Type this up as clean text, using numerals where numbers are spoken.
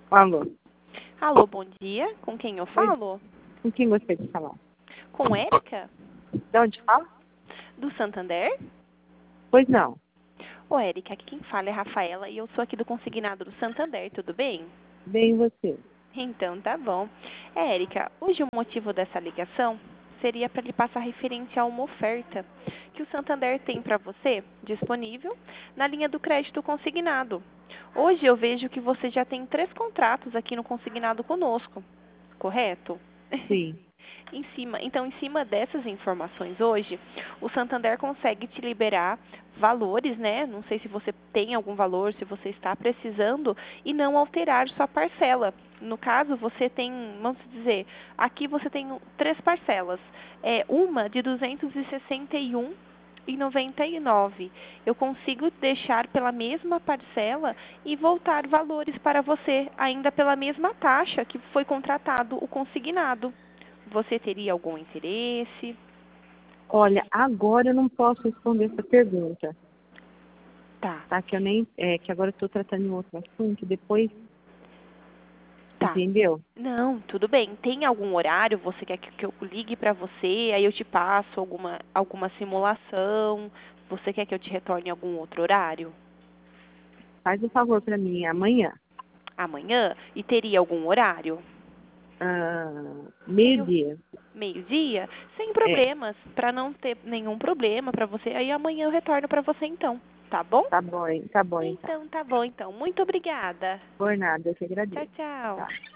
Alô, Alô, bom dia. Com quem eu oi, falo? com quem gostaria de falar? Com Érica, De onde fala? do Santander? Pois não. Ô, Érica, aqui quem fala é a Rafaela e eu sou aqui do Consignado do Santander, tudo bem? Bem você. Então, tá bom. Érica, hoje o motivo dessa ligação seria para lhe passar referente a uma oferta que o Santander tem para você disponível na linha do crédito consignado. Hoje eu vejo que você já tem 3 contratos aqui no consignado conosco, correto? Sim. Em cima dessas informações hoje, o Santander consegue te liberar valores, né? Não sei se você tem algum valor, se você está precisando, e não alterar sua parcela. No caso, você tem, vamos dizer, aqui você tem 3 parcelas. Uma de 261,99. Eu consigo deixar pela mesma parcela e voltar valores para você, ainda pela mesma taxa que foi contratado o consignado. Você teria algum interesse? Olha, agora eu não posso responder essa pergunta, Tá, tá? Que agora eu estou tratando em outro assunto, depois, tá. entendeu? Não, tudo bem. Tem algum horário? Você quer que eu ligue para você? Aí eu te passo alguma simulação? Você quer que eu te retorne em algum outro horário? Faz um favor para mim, amanhã, Amanhã? E teria algum horário? Meio, meio-dia. meio-dia? Sem É, problemas, para não ter nenhum problema para você. Aí amanhã eu retorno para você então, tá bom? tá bom então. Então tá bom então. Muito obrigada. Por nada, eu que Tchau, agradeço. tchau. Tá.